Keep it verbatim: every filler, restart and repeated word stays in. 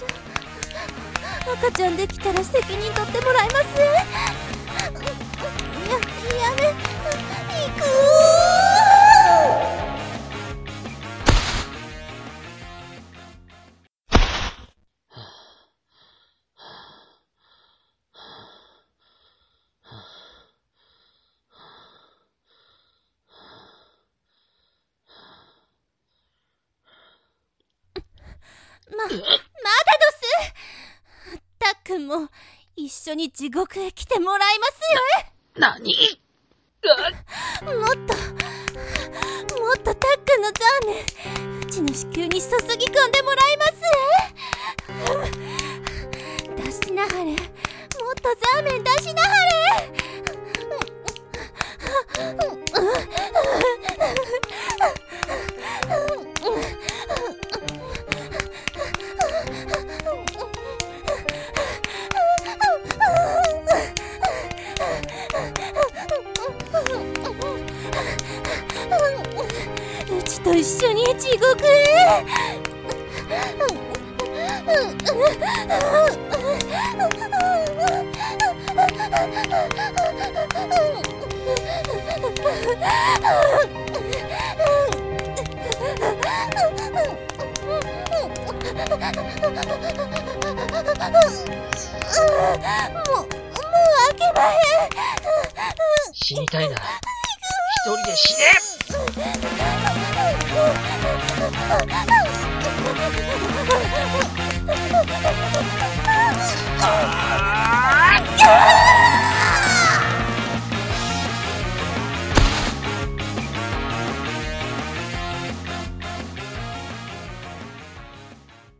赤ちゃんできたら責任取ってもらえます？や、やめ、行くま、まだどす。たっくんも一緒に地獄へ来てもらいますよ。 な、なに？ もっと、もっとたっくんのザーメン、うちの子宮に注ぎ込んでもらいます。出しなはれ。もっとザーメン出しなはれ。うちと一緒に地獄へ。もう、もう開けまへん。 死にたいな。一人で死ね。ああ